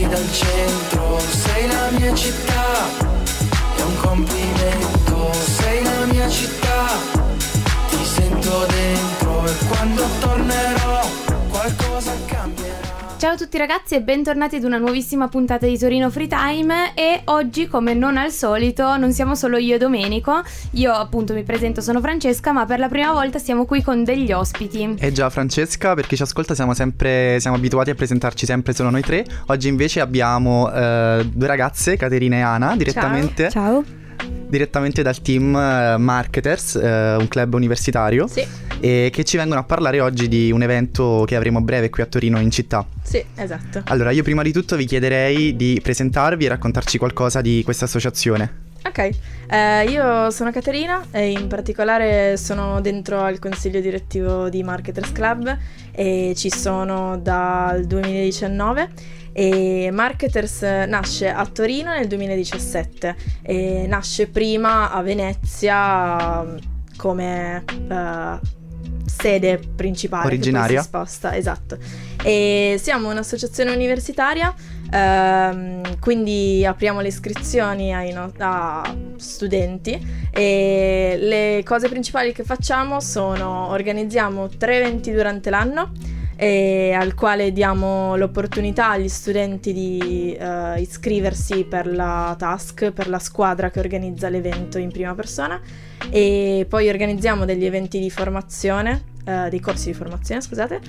dal centro, sei la mia città, è un complimento, sei la mia città, ti sento dentro e quando tornerò qualcosa cambierà. Ciao a tutti ragazzi e bentornati ad una nuovissima puntata di Torino Free Time. E oggi, come non al solito, non siamo solo io e Domenico. Io appunto mi presento, sono Francesca, ma per la prima volta siamo qui con degli ospiti. Già Francesca, per chi ci ascolta siamo abituati a presentarci sempre solo noi tre. Oggi invece abbiamo due ragazze, Caterina e Ana, direttamente dal team Marketers, un club universitario. Sì. E che ci vengono a parlare oggi di un evento che avremo a breve qui a Torino in città. Sì, esatto. Allora, io prima di tutto vi chiederei di presentarvi e raccontarci qualcosa di questa associazione. Ok, io sono Caterina e in particolare sono dentro al consiglio direttivo di Marketers Club e ci sono dal 2019. E Marketers nasce a Torino nel 2017 e nasce prima a Venezia come sede principale originaria, che poi si sposta, esatto. E siamo un'associazione universitaria, quindi apriamo le iscrizioni a studenti e le cose principali che facciamo sono: organizziamo 3 eventi durante l'anno al quale diamo l'opportunità agli studenti di iscriversi per la task, per la squadra che organizza l'evento in prima persona, e poi organizziamo degli eventi di formazione, dei corsi di formazione, scusate,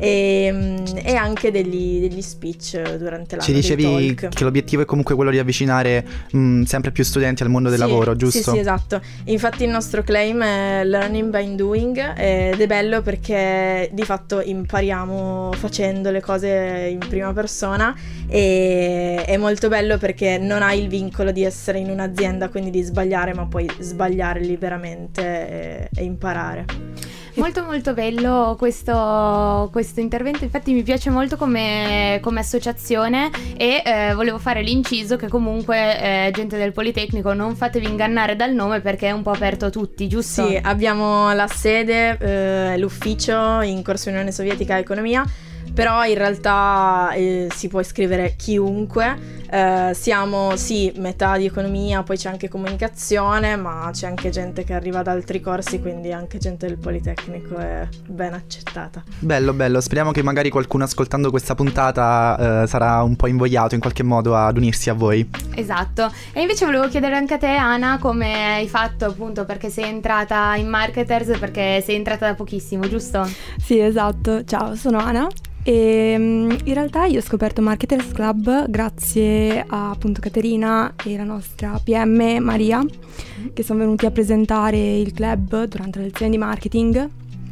e anche degli speech durante l'anno. Ci dicevi che l'obiettivo è comunque quello di avvicinare sempre più studenti al mondo del lavoro, giusto? Sì, esatto. Infatti il nostro claim è Learning by Doing ed è bello perché di fatto impariamo facendo le cose in prima persona, e è molto bello perché non hai il vincolo di essere in un'azienda, quindi di sbagliare, ma puoi sbagliare liberamente e imparare. Molto molto bello questo intervento, infatti mi piace molto come associazione e volevo fare l'inciso che comunque gente del Politecnico, non fatevi ingannare dal nome perché è un po' aperto a tutti, giusto? Sì, abbiamo la sede, l'ufficio in Corso Unione Sovietica Economia, però in realtà si può iscrivere chiunque. Siamo sì metà di economia, poi c'è anche comunicazione, ma c'è anche gente che arriva da altri corsi, quindi anche gente del Politecnico è ben accettata. Bello, bello, speriamo che magari qualcuno ascoltando questa puntata sarà un po' invogliato in qualche modo ad unirsi a voi. Esatto. E invece volevo chiedere anche a te, Ana, come hai fatto, appunto, perché sei entrata in Marketers, perché sei entrata da pochissimo, giusto? Sì, esatto. Ciao, sono Ana. E in realtà io ho scoperto Marketers Club grazie a appunto Caterina e la nostra PM Maria, che sono venuti a presentare il club durante le lezioni di marketing,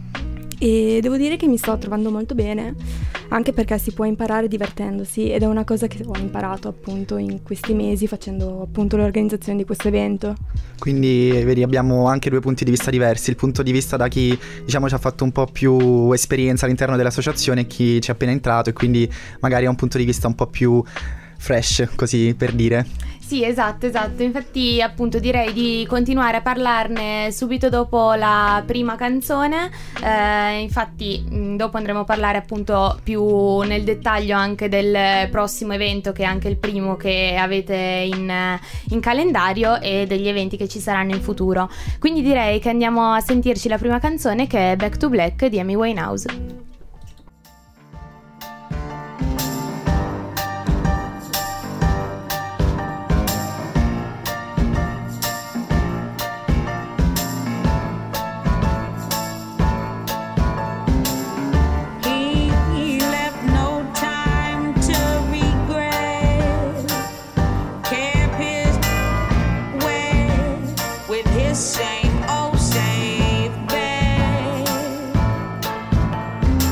e devo dire che mi sto trovando molto bene, anche perché si può imparare divertendosi, ed è una cosa che ho imparato appunto in questi mesi facendo appunto l'organizzazione di questo evento. Quindi vedi, abbiamo anche due punti di vista diversi: il punto di vista da chi diciamo ci ha fatto un po' più esperienza all'interno dell'associazione e chi ci è appena entrato, e quindi magari ha un punto di vista un po' più fresh, così per dire. Sì, esatto, infatti appunto direi di continuare a parlarne subito dopo la prima canzone, infatti dopo andremo a parlare appunto più nel dettaglio anche del prossimo evento, che è anche il primo che avete in calendario, e degli eventi che ci saranno in futuro. Quindi direi che andiamo a sentirci la prima canzone, che è Back to Black di Amy Winehouse. Same old same bed.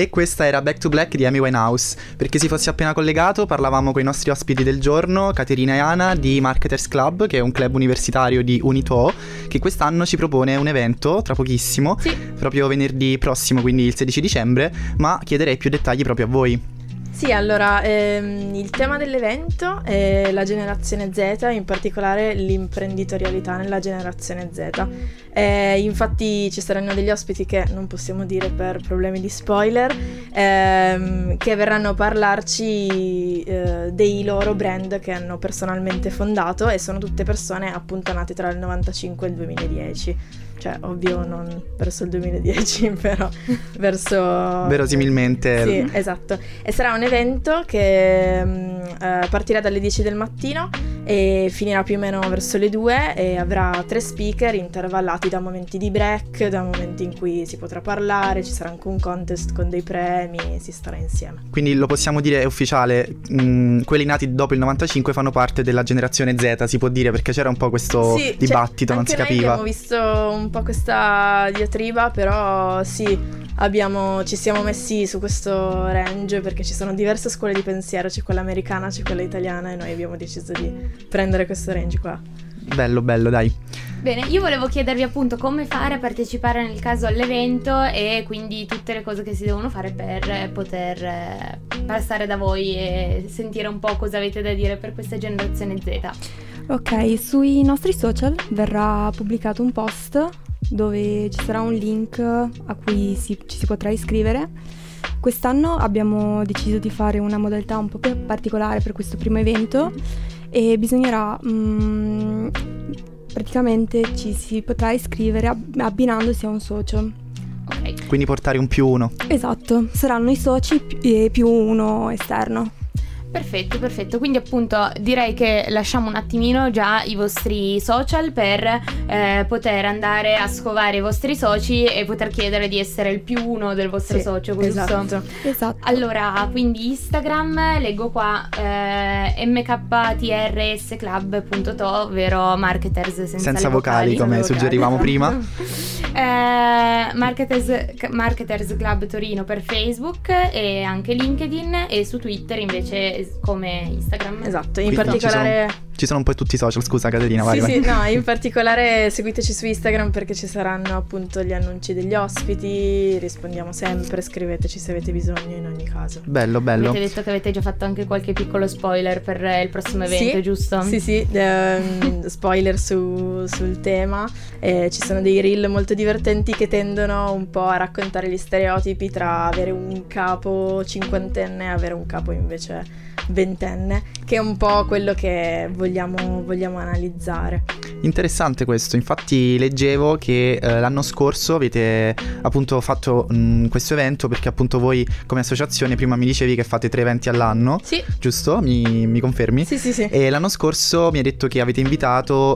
E questa era Back to Black di Amy Winehouse. Per chi si fosse appena collegato, parlavamo con i nostri ospiti del giorno, Caterina e Ana di Marketers Club, che è un club universitario di Unito, che quest'anno ci propone un evento tra pochissimo, proprio venerdì prossimo, quindi il 16 dicembre, ma chiederei più dettagli proprio a voi. Sì, allora, il tema dell'evento è la generazione Z, in particolare l'imprenditorialità nella generazione Z. Infatti ci saranno degli ospiti che non possiamo dire per problemi di spoiler, che verranno a parlarci dei loro brand che hanno personalmente fondato, e sono tutte persone appunto nate tra il 95 e il 2010. Cioè, ovvio, non verso il 2010, però verso... Verosimilmente. Sì, esatto. E sarà un evento che partirà dalle 10 del mattino e finirà più o meno verso le 2, e avrà 3 speaker intervallati da momenti di break, da momenti in cui si potrà parlare, ci sarà anche un contest con dei premi, si starà insieme. Quindi lo possiamo dire, è ufficiale, quelli nati dopo il 95 fanno parte della generazione Z, si può dire, perché c'era un po' questo dibattito, non si capiva. Abbiamo visto un po' questa diatriba, però sì, ci siamo messi su questo range perché ci sono diverse scuole di pensiero, c'è quella americana, c'è quella italiana, e noi abbiamo deciso di prendere questo range qua. Bello, dai. Bene, io volevo chiedervi appunto come fare a partecipare nel caso all'evento, e quindi tutte le cose che si devono fare per poter passare da voi e sentire un po' cosa avete da dire per questa generazione Z. Ok, sui nostri social verrà pubblicato un post dove ci sarà un link a cui ci si potrà iscrivere. Quest'anno abbiamo deciso di fare una modalità un po' più particolare per questo primo evento, e bisognerà praticamente ci si potrà iscrivere abbinandosi a un socio. Ok. Quindi portare un +1. Esatto, saranno i soci più uno esterno. Perfetto, quindi appunto direi che lasciamo un attimino già i vostri social per poter andare a scovare i vostri soci e poter chiedere di essere il +1 del vostro socio, giusto? Esatto. Allora, quindi Instagram, leggo qua mktrsclub.to, ovvero Marketers senza vocali, come suggerivamo prima. Marketers Club Torino per Facebook, e anche LinkedIn, e su Twitter invece come Instagram. Esatto, in particolare ci sono un po' tutti i social, scusa Caterina, vai. Sì, no, in particolare seguiteci su Instagram perché ci saranno appunto gli annunci degli ospiti, rispondiamo sempre, scriveteci se avete bisogno in ogni caso. Bello. Avete detto che avete già fatto anche qualche piccolo spoiler per il prossimo evento, giusto? Sì, spoiler sul tema, ci sono dei reel molto divertenti che tendono un po' a raccontare gli stereotipi tra avere un capo cinquantenne e avere un capo invece ventenne, che è un po' quello che vogliamo analizzare. Interessante questo, infatti leggevo che l'anno scorso avete appunto fatto questo evento perché appunto voi come associazione prima mi dicevi che fate 3 eventi all'anno, sì, giusto? Mi confermi? Sì. E l'anno scorso mi hai detto che avete invitato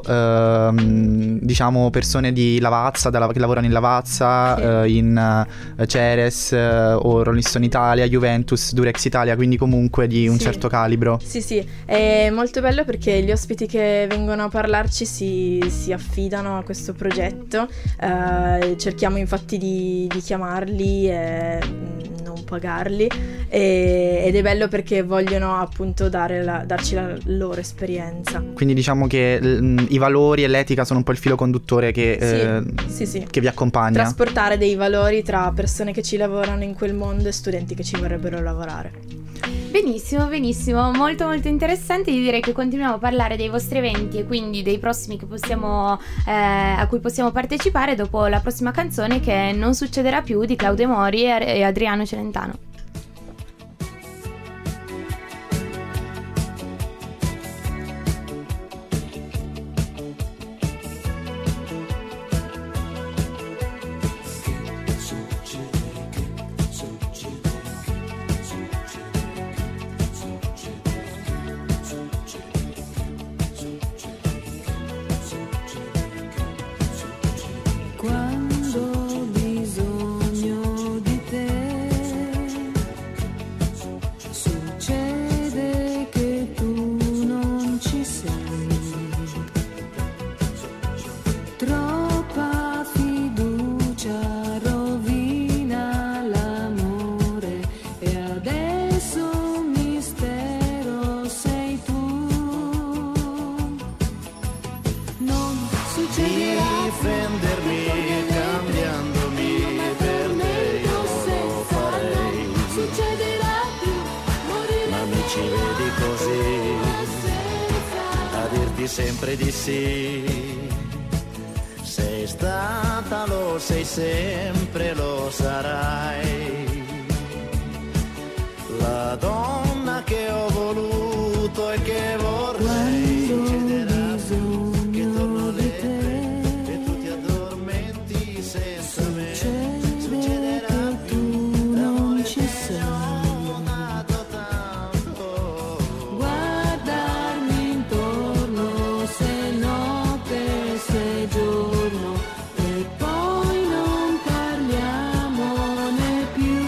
diciamo persone di Lavazza, che lavorano in Lavazza, sì, in Ceres o Rolling Stone Italia, Juventus, Durex Italia, quindi comunque di un certo calibro. Sì, è molto bello perché gli ospiti che vengono a parlarci si affidano a questo progetto, cerchiamo infatti di chiamarli e non pagarli, ed è bello perché vogliono appunto darci la loro esperienza. Quindi diciamo che i valori e l'etica sono un po' il filo conduttore che vi accompagna. Trasportare dei valori tra persone che ci lavorano in quel mondo e studenti che ci vorrebbero lavorare. Benissimo, molto interessante. Io direi che continuiamo a parlare dei vostri eventi e quindi dei prossimi che a cui possiamo partecipare dopo la prossima canzone, che Non succederà più di Claudio Mori e Adriano Celentano. Quando ho bisogno di te ci vedi così, a dirti sempre di sì. Sei stata, lo sei sempre, lo sarai, la donna che ho voluto e che vorrei. Succederà che torno alle 3 e tu ti addormenti senza me. Succederà più l'amore che ti ho dato tanto. Guardarmi intorno se notte, se giorno, e poi non parliamone più.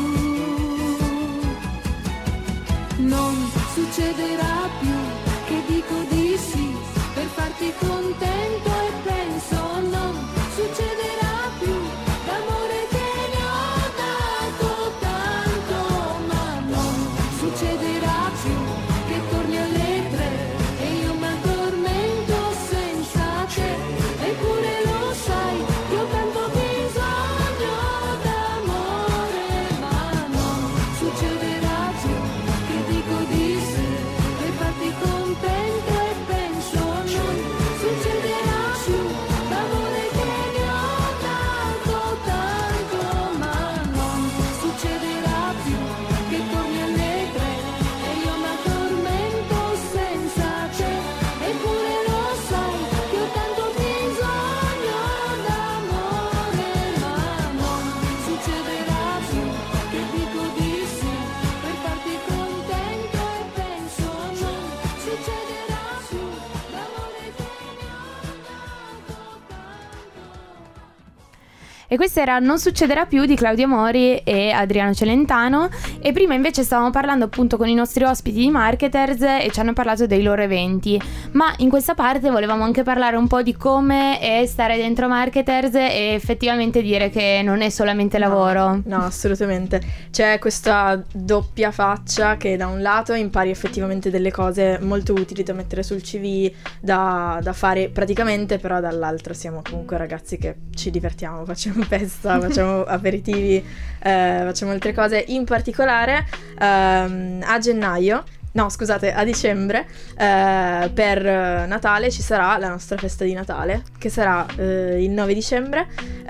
Non succederà più che dico di sì per farti contento e penso non succederà più l'amore che ne ho dato tanto, ma non succederà più che torni alle 3 e io mi addormento senza te, eppure lo sai che ho tanto bisogno d'amore, ma non succederà più che dico di sì per farti contento e penso non succederà più l'amore che ne ho dato tanto, ma non succederà più che torni alle 3 e io mi addormento senza te, eppure lo sai che ho tanto bisogno d'amore, ma non succederà più che dico di sì per farti contento e penso non succederà più l'amore che ne ho dato tanto. E questa era Non succederà più di Claudio Mori e Adriano Celentano. E prima invece stavamo parlando appunto con i nostri ospiti di Marketers e ci hanno parlato dei loro eventi. Ma in questa parte volevamo anche parlare un po' di come è stare dentro Marketers e effettivamente dire che non è solamente lavoro. No, assolutamente. C'è questa doppia faccia che da un lato impari effettivamente delle cose molto utili da mettere sul CV, da fare praticamente, però dall'altro siamo comunque ragazzi che ci divertiamo, facciamo festa, facciamo aperitivi, facciamo altre cose. In particolare a gennaio, no scusate, a dicembre, per Natale ci sarà la nostra festa di Natale, che sarà il 9 dicembre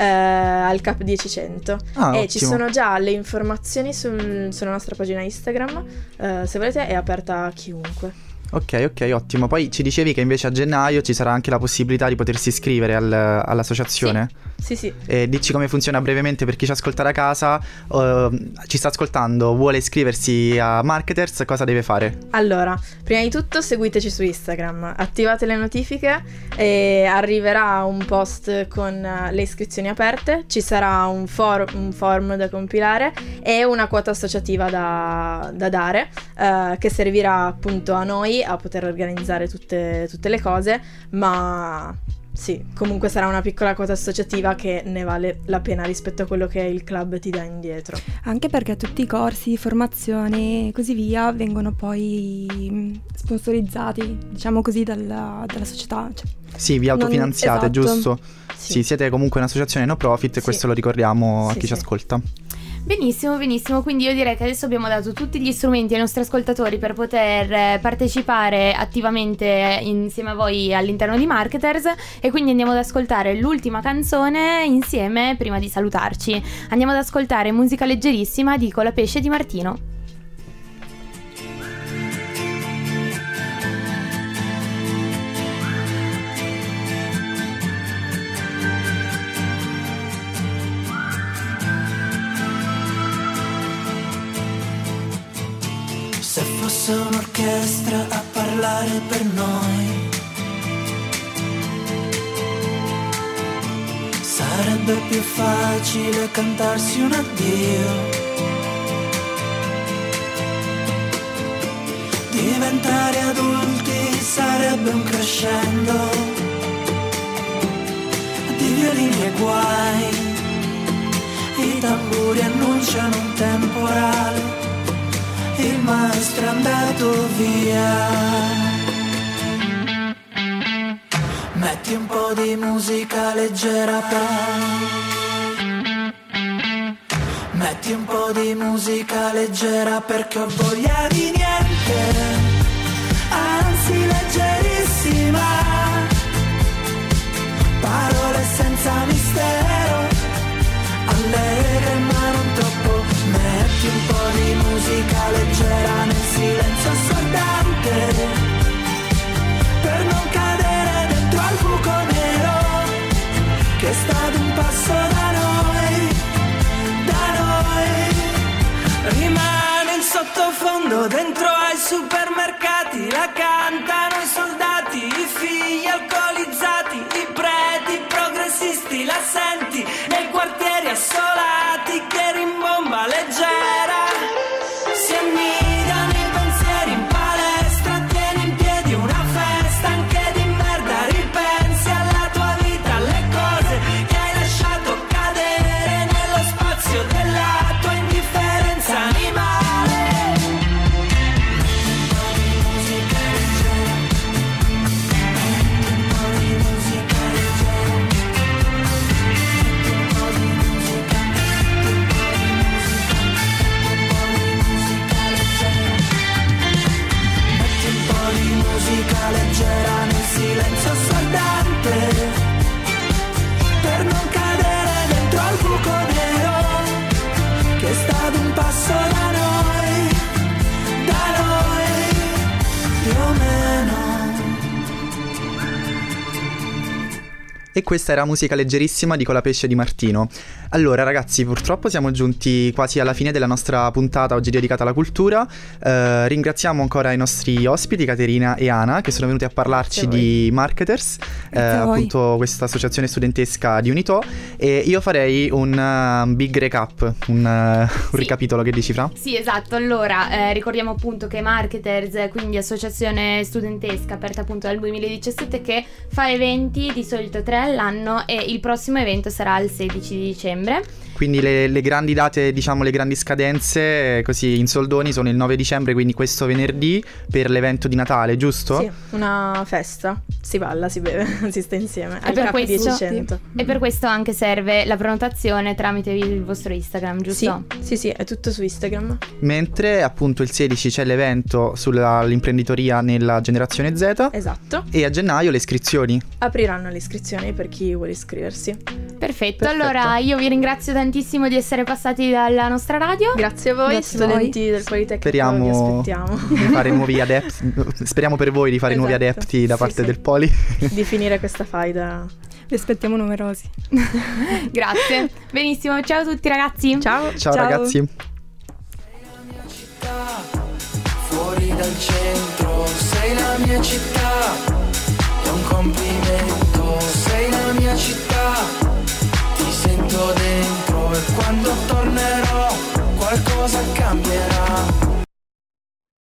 al Cap 10-100 e ottimo. ci sono già le informazioni sulla nostra pagina Instagram, se volete è aperta a chiunque. Ok, ottimo. Poi ci dicevi che invece a gennaio ci sarà anche la possibilità di potersi iscrivere all'associazione. Sì. E dici come funziona brevemente per chi ci ascolta da casa, ci sta ascoltando, vuole iscriversi a Marketers, cosa deve fare? Allora, prima di tutto seguiteci su Instagram, attivate le notifiche e arriverà un post con le iscrizioni aperte, ci sarà un form da compilare e una quota associativa da dare, che servirà appunto a noi a poter organizzare tutte le cose, ma sì, comunque sarà una piccola quota associativa che ne vale la pena rispetto a quello che il club ti dà indietro. Anche perché tutti i corsi, formazione e così via vengono poi sponsorizzati, diciamo così, dalla società. Cioè, sì, vi autofinanziate, esatto. Giusto? Sì, siete comunque un'associazione no profit e questo lo ricordiamo a chi ci ascolta. Benissimo, quindi io direi che adesso abbiamo dato tutti gli strumenti ai nostri ascoltatori per poter partecipare attivamente insieme a voi all'interno di Marketers, e quindi andiamo ad ascoltare l'ultima canzone insieme prima di salutarci. Andiamo ad ascoltare musica leggerissima di Colapesce di Martino. Se fosse un'orchestra a parlare per noi, sarebbe più facile cantarsi un addio. Diventare adulti sarebbe un crescendo di violini e guai. I tamburi annunciano un temporale, il maestro è andato via. Metti un po' di musica leggera per Metti un po' di musica leggera perché ho voglia di niente, anzi leggerissima, parole senza mistero, allegre ma non troppo. Metti un po' di musica leggera nel silenzio assordante, per non cadere dentro al buco nero che sta ad un passo da noi, da noi. Rimane in sottofondo dentro ai supermercati, la cantano i soldati, i figli alcolizzati, i preti progressisti, la senti nei quartieri assolati che rimbomba leggera, si annidano i pensieri in palestra, tieni in piedi una festa anche di merda, ripensi alla tua vita, alle cose che hai lasciato cadere nello spazio della tua indifferenza animale. Un po' di musica leggera, un po' di musica leggera, un po' di musica, un po' di musica leggera. Metti un po' di musica leggera nel silenzio assordante, per non cadere dentro al buco nero che sta ad un passo da noi, più o meno. E questa era musica leggerissima di Colapesce di Martino. Allora ragazzi, purtroppo siamo giunti quasi alla fine della nostra puntata oggi dedicata alla cultura. Ringraziamo ancora i nostri ospiti Caterina e Ana che sono venuti a parlarci di Marketers, appunto questa associazione studentesca di Unitò. E io farei un big recap, un ricapitolo. Che dici, Fra? Sì, esatto. Allora ricordiamo appunto che Marketers, quindi associazione studentesca aperta appunto dal 2017, che fa eventi di solito 3 all'anno, e il prossimo evento sarà il 16 di dicembre. Quindi le grandi date, diciamo le grandi scadenze così in soldoni sono il 9 dicembre, quindi questo venerdì, per l'evento di Natale, giusto? Sì, una festa, si balla, si beve, si sta insieme. E per questo, 100. E per questo anche serve la prenotazione tramite il vostro Instagram, giusto? Sì, è tutto su Instagram. Mentre appunto il 16 c'è l'evento sull'imprenditoria nella generazione Z. Esatto. E a gennaio le iscrizioni. Apriranno le iscrizioni per chi vuole iscriversi. Perfetto. Allora io vi ringrazio tantissimo di essere passati dalla nostra radio. Grazie a voi, Grazie studenti a voi. del Politecnico. Speriamo vi aspettiamo di fare nuovi adepti. Speriamo per voi di fare nuovi adepti da parte del Poli. Di finire questa faida. Vi aspettiamo numerosi. Grazie. Benissimo, ciao a tutti ragazzi. Ciao. Ciao ragazzi. Fuori dal centro, sei la mia città, è un complimento, sei la mia città, ti sento dentro e quando tornerò qualcosa cambierà.